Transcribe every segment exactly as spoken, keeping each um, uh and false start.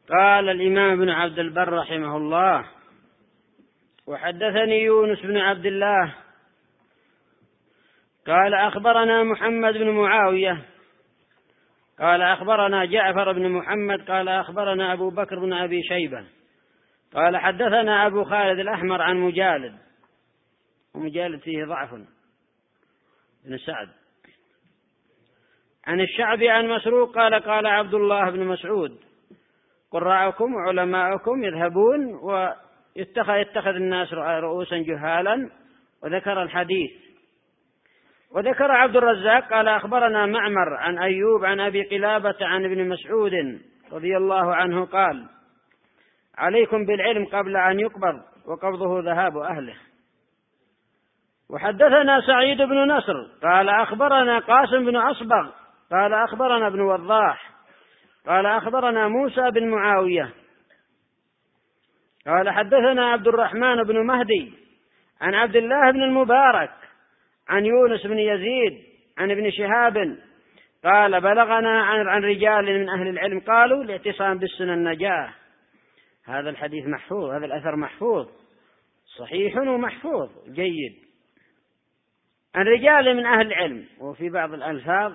قال الإمام ابن عبد البر رحمه الله: وحدثني يونس بن عبد الله قال أخبرنا محمد بن معاوية قال أخبرنا جعفر بن محمد قال أخبرنا أبو بكر بن أبي شيبة قال حدثنا أبو خالد الأحمر عن مجالد، ومجالد فيه ضعف بن سعد، عن الشعبي عن مسروق قال قال عبد الله بن مسعود: قراءكم وعلماءكم يذهبون ويتخذ يتخذ الناس رؤوسا جهالا، وذكر الحديث. وذكر عبد الرزاق قال أخبرنا معمر عن أيوب عن أبي قلابة عن ابن مسعود رضي الله عنه قال: عليكم بالعلم قبل أن يقبض، وقبضه ذهاب أهله. وحدثنا سعيد بن نصر قال أخبرنا قاسم بن أصبغ قال أخبرنا ابن وضاح قال أخبرنا موسى بن معاوية قال حدثنا عبد الرحمن بن مهدي عن عبد الله بن المبارك عن يونس بن يزيد عن ابن شهاب قال بلغنا عن رجال من أهل العلم قالوا الاعتصام بالسنة النجاة. هذا الحديث محفوظ، هذا الأثر محفوظ صحيح ومحفوظ جيد، عن رجال من أهل العلم. وفي بعض الألفاظ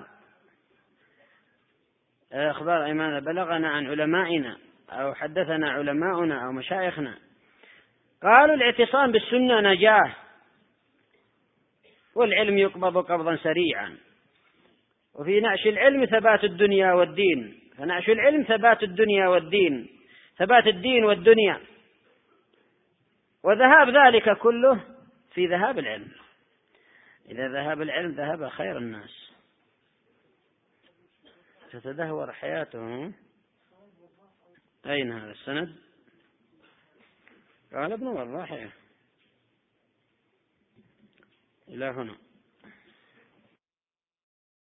أخبار إيمان بلغنا عن علمائنا أو حدثنا علماؤنا أو مشايخنا قالوا الاعتصام بالسنة نجاة، والعلم يقبض قبضا سريعا. وفي نعش العلم ثبات الدنيا والدين، فنعش العلم ثبات الدنيا والدين، ثبات الدين والدنيا، وذهاب ذلك كله في ذهاب العلم. إذا ذهب العلم ذهب خير الناس، تتدهور حياتهم. أين هذا السند؟ قال ابن وضاح إلى هنا.